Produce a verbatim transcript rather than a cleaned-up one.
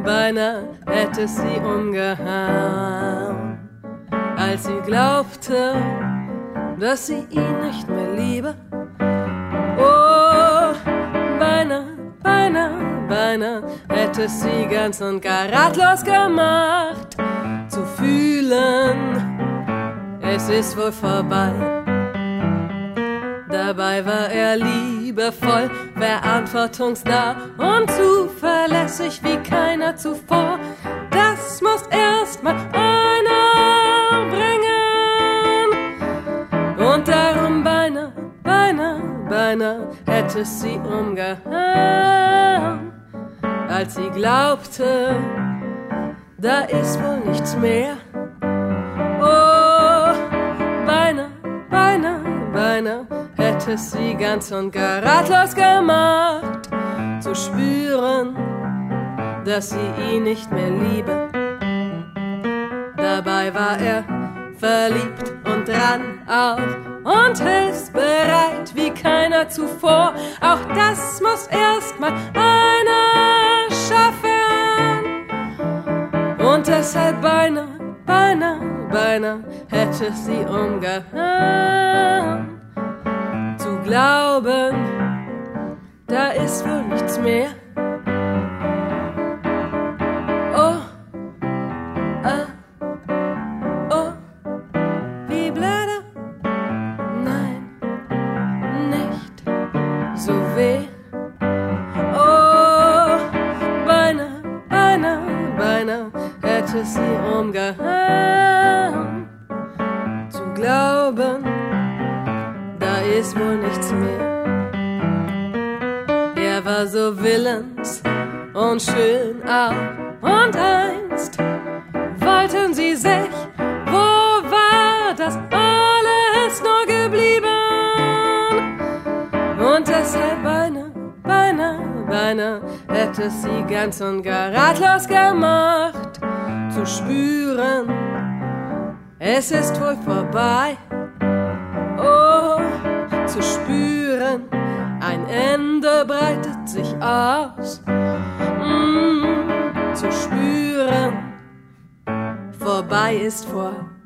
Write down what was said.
beinahe hätte sie umgehauen, als sie glaubte, dass sie ihn nicht mehr liebe. Oh, beinahe, beinahe, beinahe hätte sie ganz und gar ratlos gemacht, zu fühlen, es ist wohl vorbei. Dabei war er liebevoll, verantwortungsnah und zuverlässig wie keiner zuvor. Das muss erst mal einer bringen. Und darum beinahe, beinahe, beinahe hätte sie umgehauen, als sie glaubte, da ist wohl nichts mehr. Oh, beinahe, beinahe, beinahe hätte sie ganz und gar ratlos gemacht, zu spüren, dass sie ihn nicht mehr liebe. Dabei war er verliebt und dran auch und hilfsbereit wie keiner zuvor. Auch das muss erst mal einer schaffen. Und deshalb beinahe, beinahe, beinahe hätte sie umgehauen, zu glauben, da ist wohl nichts mehr. Oh, ah, oh, wie blöde, nein, nicht so weh. Oh, beinahe, beinahe, beinahe hätte sie umgehauen, zu glauben, da ist wohl nichts mehr. Er war so willens und schön auch, und einst wollten sie sich, wo war das alles nur geblieben? Und deshalb beinahe, beinahe, beinahe hätte sie ganz und gar ratlos gemacht, zu spüren, es ist wohl vorbei. Oh, zu spüren, ein Ende breitet sich aus. Mm, zu spüren, vorbei ist vorbei.